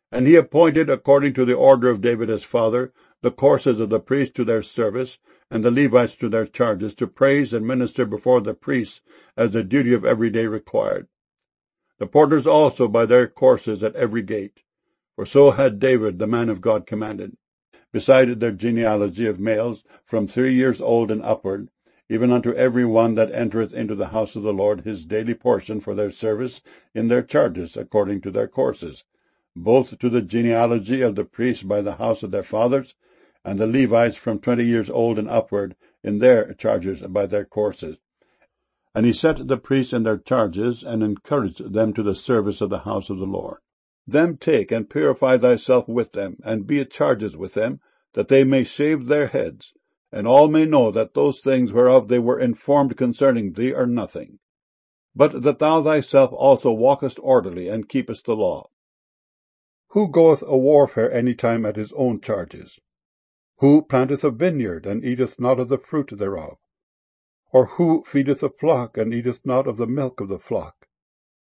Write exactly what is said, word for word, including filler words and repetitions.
And he appointed, according to the order of David his father, the courses of the priests to their service, and the Levites to their charges, to praise and minister before the priests, as the duty of every day required. The porters also by their courses at every gate, for so had David the man of God commanded. Beside their genealogy of males from three years old and upward, even unto every one that entereth into the house of the Lord his daily portion for their service in their charges, according to their courses, both to the genealogy of the priests by the house of their fathers, and the Levites from twenty years old and upward in their charges by their courses. And he set the priests in their charges, and encouraged them to the service of the house of the Lord. Them take, and purify thyself with them, and be at charges with them, that they may shave their heads, and all may know that those things whereof they were informed concerning thee are nothing, but that thou thyself also walkest orderly, and keepest the law. Who goeth a warfare any time at his own charges? Who planteth a vineyard, and eateth not of the fruit thereof? Or who feedeth a flock, and eateth not of the milk of the flock?